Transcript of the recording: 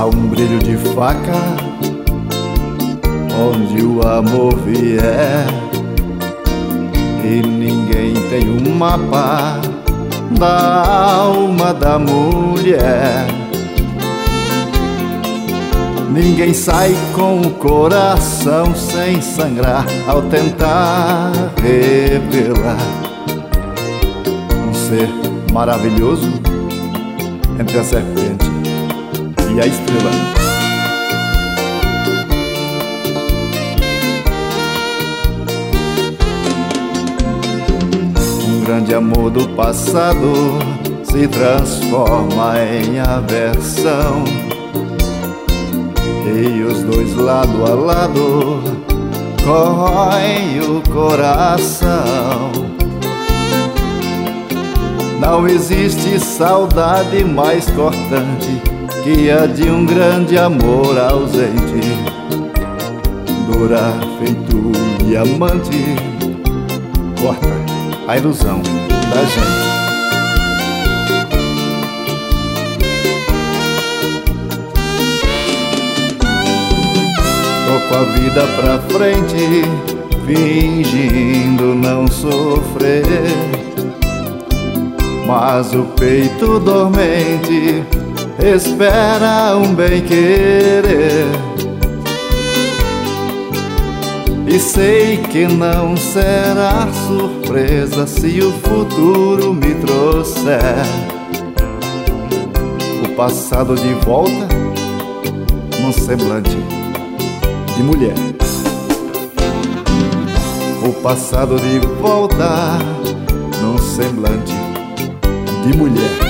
Há um brilho de faca onde o amor vier, e ninguém tem um mapa da alma da mulher. Ninguém sai com o coração sem sangrar ao tentar revelar um ser maravilhoso entre a serpente e a estrela. Um grande amor do passado se transforma em aversão, e os dois lado a lado corroem o coração. Não existe saudade mais cortante que a de um grande amor ausente. Dura feito um diamante, corta a ilusão da gente. Toco a vida pra frente, fingindo não sofrer, mas o peito dormente espera um bem-querer. E sei que não será surpresa se o futuro me trouxer o passado de volta num semblante de mulher. O passado de volta num semblante de mulher.